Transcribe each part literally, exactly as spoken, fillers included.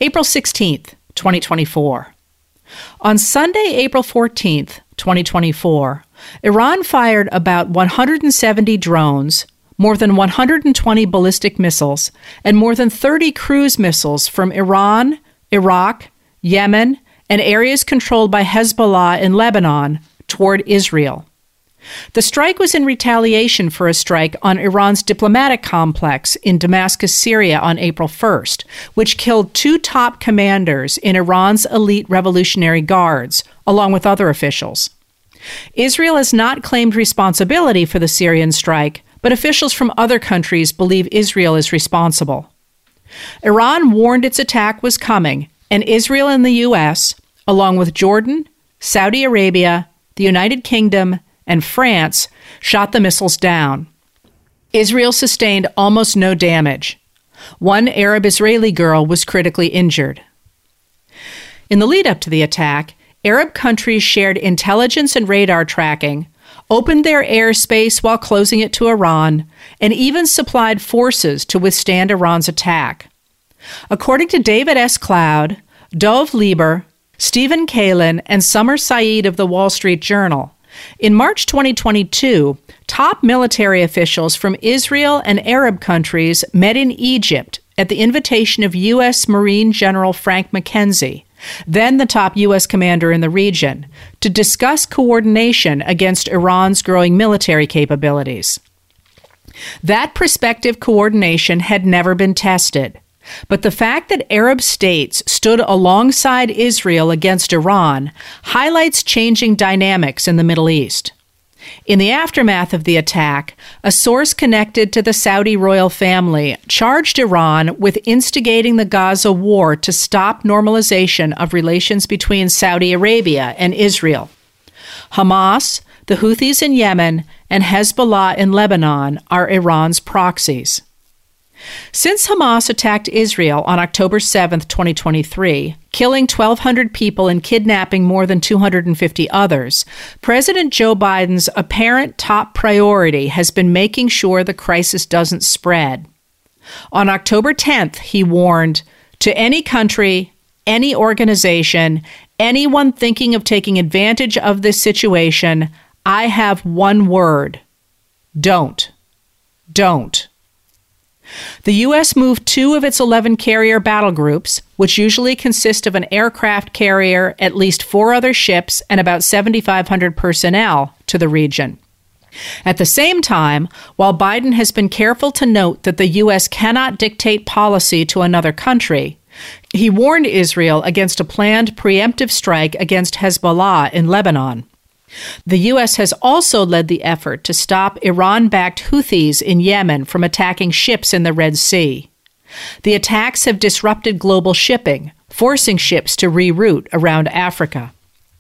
April sixteenth, twenty twenty-four. On Sunday, April fourteenth, twenty twenty-four, Iran fired about one hundred seventy drones, more than one hundred twenty ballistic missiles, and more than thirty cruise missiles from Iran, Iraq, Yemen, and areas controlled by Hezbollah in Lebanon toward Israel. The strike was in retaliation for a strike on Iran's diplomatic complex in Damascus, Syria on April first, which killed two top commanders in Iran's elite Revolutionary Guards, along with other officials. Israel has not claimed responsibility for the Syrian strike, but officials from other countries believe Israel is responsible. Iran warned its attack was coming, and Israel and the U S, along with Jordan, Saudi Arabia, the United Kingdom, and France, shot the missiles down. Israel sustained almost no damage. One Arab-Israeli girl was critically injured. In the lead-up to the attack, Arab countries shared intelligence and radar tracking, opened their airspace while closing it to Iran, and even supplied forces to withstand Iran's attack. According to David S. Cloud, Dov Lieber, Stephen Kalin, and Summer Saeed of the Wall Street Journal, in March twenty twenty-two, top military officials from Israel and Arab countries met in Egypt at the invitation of U S Marine General Frank McKenzie, then the top U S commander in the region, to discuss coordination against Iran's growing military capabilities. That prospective coordination had never been tested, but the fact that Arab states stood alongside Israel against Iran highlights changing dynamics in the Middle East. In the aftermath of the attack, a source connected to the Saudi royal family charged Iran with instigating the Gaza war to stop normalization of relations between Saudi Arabia and Israel. Hamas, the Houthis in Yemen, and Hezbollah in Lebanon are Iran's proxies. Since Hamas attacked Israel on October seventh, twenty twenty-three, killing twelve hundred people and kidnapping more than two hundred fifty others, President Joe Biden's apparent top priority has been making sure the crisis doesn't spread. On October tenth, he warned, "To any country, any organization, anyone thinking of taking advantage of this situation, I have one word: don't. Don't." The U S moved two of its eleven carrier battle groups, which usually consist of an aircraft carrier, at least four other ships, and about seventy-five hundred personnel, to the region. At the same time, while Biden has been careful to note that the U S cannot dictate policy to another country, he warned Israel against a planned preemptive strike against Hezbollah in Lebanon. The U S has also led the effort to stop Iran-backed Houthis in Yemen from attacking ships in the Red Sea. The attacks have disrupted global shipping, forcing ships to reroute around Africa.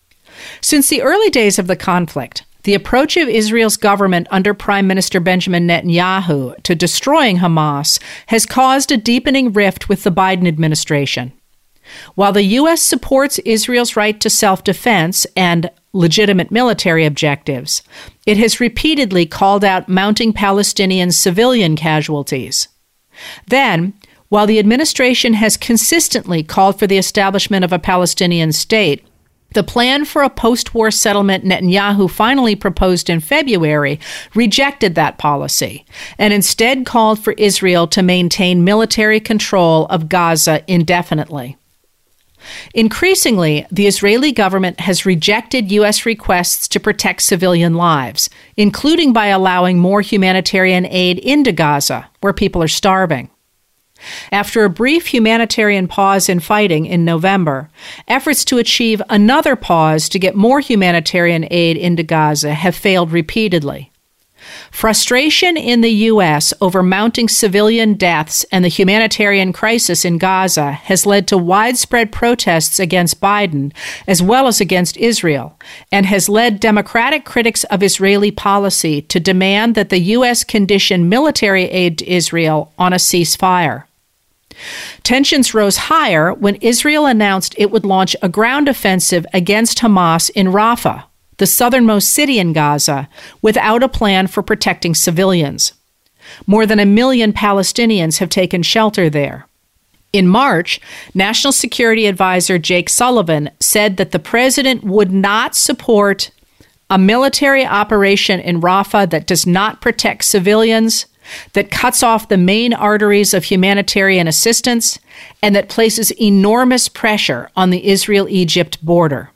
Since the early days of the conflict, the approach of Israel's government under Prime Minister Benjamin Netanyahu to destroying Hamas has caused a deepening rift with the Biden administration. While the U S supports Israel's right to self-defense and legitimate military objectives, it has repeatedly called out mounting Palestinian civilian casualties. Then, while the administration has consistently called for the establishment of a Palestinian state, the plan for a post-war settlement Netanyahu finally proposed in February rejected that policy and instead called for Israel to maintain military control of Gaza indefinitely. Increasingly, the Israeli government has rejected U S requests to protect civilian lives, including by allowing more humanitarian aid into Gaza, where people are starving. After a brief humanitarian pause in fighting in November, efforts to achieve another pause to get more humanitarian aid into Gaza have failed repeatedly. Frustration in the U S over mounting civilian deaths and the humanitarian crisis in Gaza has led to widespread protests against Biden as well as against Israel, and has led Democratic critics of Israeli policy to demand that the U S condition military aid to Israel on a ceasefire. Tensions rose higher when Israel announced it would launch a ground offensive against Hamas in Rafah, the southernmost city in Gaza, without a plan for protecting civilians. More than a million Palestinians have taken shelter there. In March, National Security Advisor Jake Sullivan said that the president would not support a military operation in Rafah that does not protect civilians, that cuts off the main arteries of humanitarian assistance, and that places enormous pressure on the Israel-Egypt border.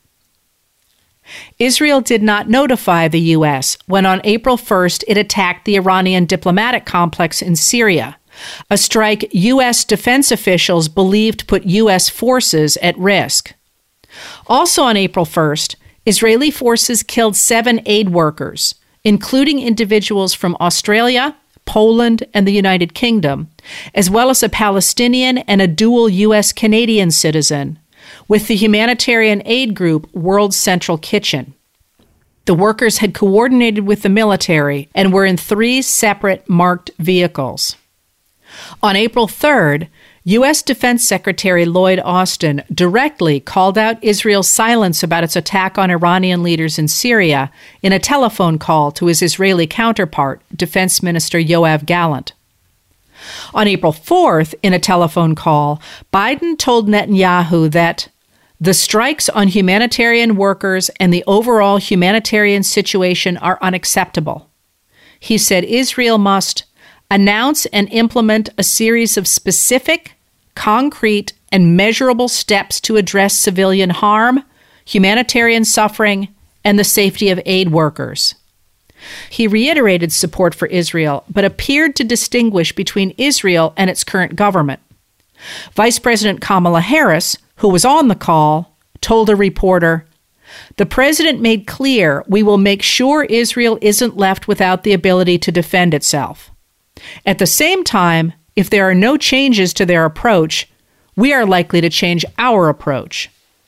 Israel did not notify the U S when on April first it attacked the Iranian diplomatic complex in Syria, a strike U S defense officials believed put U S forces at risk. Also on April first, Israeli forces killed seven aid workers, including individuals from Australia, Poland, and the United Kingdom, as well as a Palestinian and a dual U S Canadian citizen, with the humanitarian aid group World Central Kitchen. The workers had coordinated with the military and were in three separate marked vehicles. On April third, U S Defense Secretary Lloyd Austin directly called out Israel's silence about its attack on Iranian leaders in Syria in a telephone call to his Israeli counterpart, Defense Minister Yoav Gallant. On April fourth, in a telephone call, Biden told Netanyahu that the strikes on humanitarian workers and the overall humanitarian situation are unacceptable. He said Israel must announce and implement a series of specific, concrete, and measurable steps to address civilian harm, humanitarian suffering, and the safety of aid workers. He reiterated support for Israel, but appeared to distinguish between Israel and its current government. Vice President Kamala Harris, who was on the call, told a reporter, "The president made clear we will make sure Israel isn't left without the ability to defend itself. At the same time, if there are no changes to their approach, we are likely to change our approach."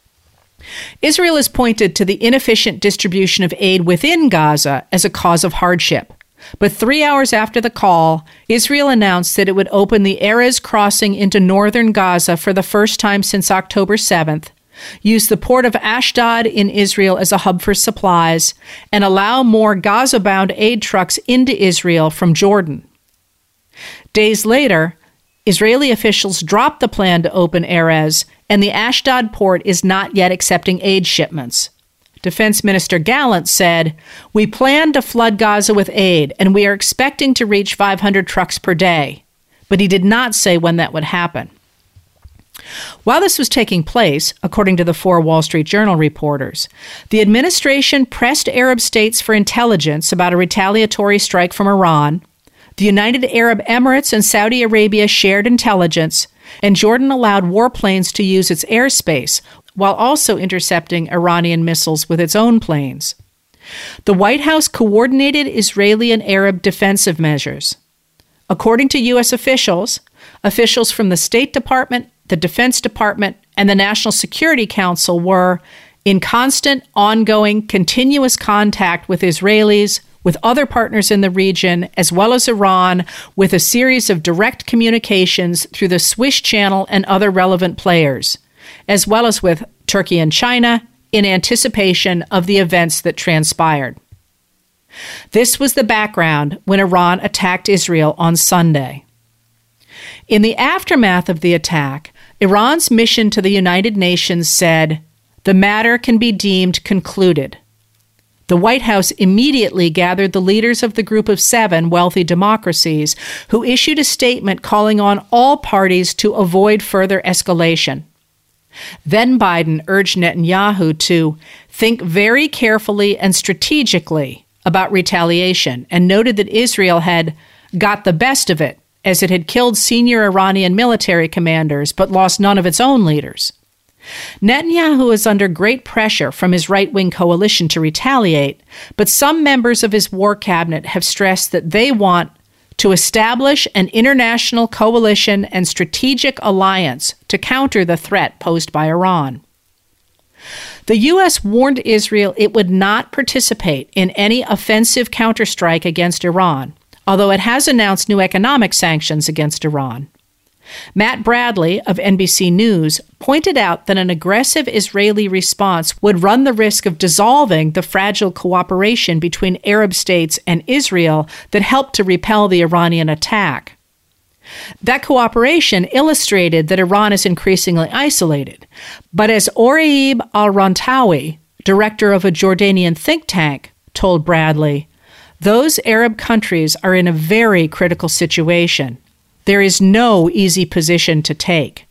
Israel has pointed to the inefficient distribution of aid within Gaza as a cause of hardship. But three hours after the call, Israel announced that it would open the Erez crossing into northern Gaza for the first time since October seventh, use the port of Ashdod in Israel as a hub for supplies, and allow more Gaza-bound aid trucks into Israel from Jordan. Days later, Israeli officials dropped the plan to open Erez, and the Ashdod port is not yet accepting aid shipments. Defense Minister Gallant said, "We plan to flood Gaza with aid, and we are expecting to reach five hundred trucks per day." But he did not say when that would happen. While this was taking place, according to the four Wall Street Journal reporters, the administration pressed Arab states for intelligence about a retaliatory strike from Iran. The United Arab Emirates and Saudi Arabia shared intelligence, and Jordan allowed warplanes to use its airspace while also intercepting Iranian missiles with its own planes. The White House coordinated Israeli and Arab defensive measures. According to U S officials, officials from the State Department, the Defense Department, and the National Security Council were in constant, ongoing, continuous contact with Israelis, with other partners in the region, as well as Iran, with a series of direct communications through the Swiss Channel and other relevant players, as well as with Turkey and China, in anticipation of the events that transpired. This was the background when Iran attacked Israel on Sunday. In the aftermath of the attack, Iran's mission to the United Nations said, "The matter can be deemed concluded." The White House immediately gathered the leaders of the Group of Seven wealthy democracies, who issued a statement calling on all parties to avoid further escalation. Then Biden urged Netanyahu to think very carefully and strategically about retaliation, and noted that Israel had got the best of it, as it had killed senior Iranian military commanders but lost none of its own leaders. Netanyahu is under great pressure from his right-wing coalition to retaliate, but some members of his war cabinet have stressed that they want to establish an international coalition and strategic alliance to counter the threat posed by Iran. The U S warned Israel it would not participate in any offensive counterstrike against Iran, although it has announced new economic sanctions against Iran. Matt Bradley of N B C News pointed out that an aggressive Israeli response would run the risk of dissolving the fragile cooperation between Arab states and Israel that helped to repel the Iranian attack. That cooperation illustrated that Iran is increasingly isolated. But as Oraib al-Rantawi, director of a Jordanian think tank, told Bradley, those Arab countries are in a very critical situation. There is no easy position to take.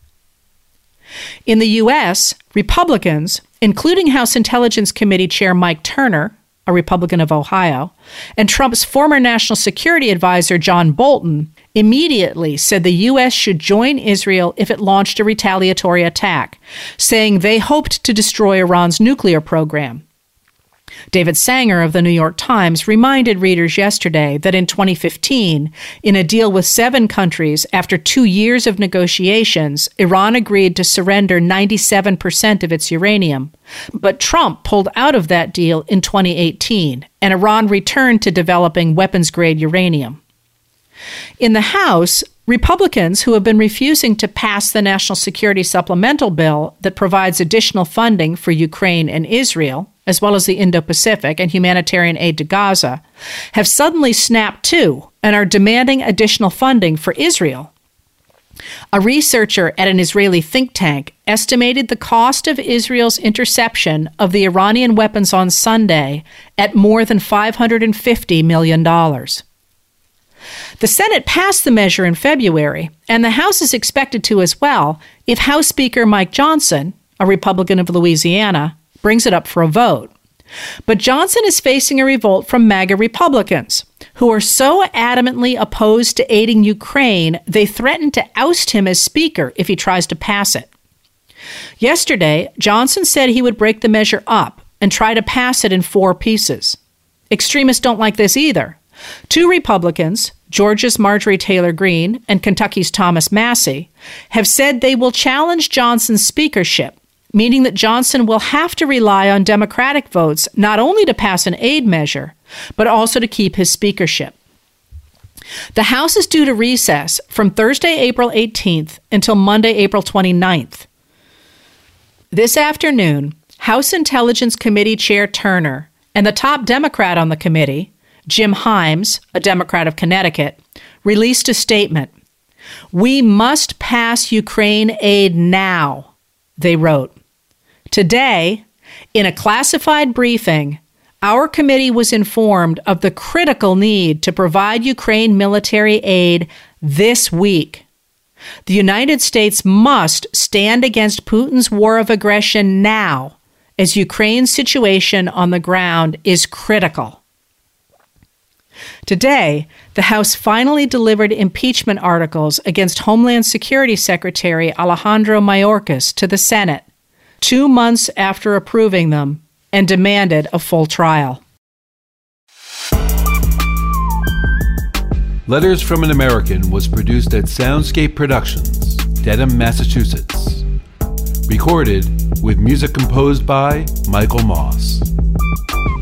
In the U S, Republicans, including House Intelligence Committee Chair Mike Turner, a Republican of Ohio, and Trump's former National Security Advisor John Bolton, immediately said the U S should join Israel if it launched a retaliatory attack, saying they hoped to destroy Iran's nuclear program. David Sanger of the New York Times reminded readers yesterday that in twenty fifteen, in a deal with seven countries after two years of negotiations, Iran agreed to surrender ninety-seven percent of its uranium. But Trump pulled out of that deal in twenty eighteen, and Iran returned to developing weapons-grade uranium. In the House, Republicans who have been refusing to pass the National Security Supplemental Bill that provides additional funding for Ukraine and Israel, as well as the Indo-Pacific and humanitarian aid to Gaza, have suddenly snapped to and are demanding additional funding for Israel. A researcher at an Israeli think tank estimated the cost of Israel's interception of the Iranian weapons on Sunday at more than five hundred fifty million dollars. The Senate passed the measure in February, and the House is expected to as well if House Speaker Mike Johnson, a Republican of Louisiana, brings it up for a vote. But Johnson is facing a revolt from MAGA Republicans, who are so adamantly opposed to aiding Ukraine, they threaten to oust him as Speaker if he tries to pass it. Yesterday, Johnson said he would break the measure up and try to pass it in four pieces. Extremists don't like this either. Two Republicans, Georgia's Marjorie Taylor Greene and Kentucky's Thomas Massie, have said they will challenge Johnson's speakership, meaning that Johnson will have to rely on Democratic votes not only to pass an aid measure, but also to keep his speakership. The House is due to recess from Thursday, April eighteenth until Monday, April twenty-ninth. This afternoon, House Intelligence Committee Chair Turner and the top Democrat on the committee, Jim Himes, a Democrat of Connecticut, released a statement. "We must pass Ukraine aid now," they wrote. Today, in a classified briefing, our committee was informed of the critical need to provide Ukraine military aid this week. The United States must stand against Putin's war of aggression now, as Ukraine's situation on the ground is critical. Today, the House finally delivered impeachment articles against Homeland Security Secretary Alejandro Mayorkas to the Senate, two months after approving them, and demanded a full trial. Letters from an American was produced at Soundscape Productions, Dedham, Massachusetts. Recorded with music composed by Michael Moss.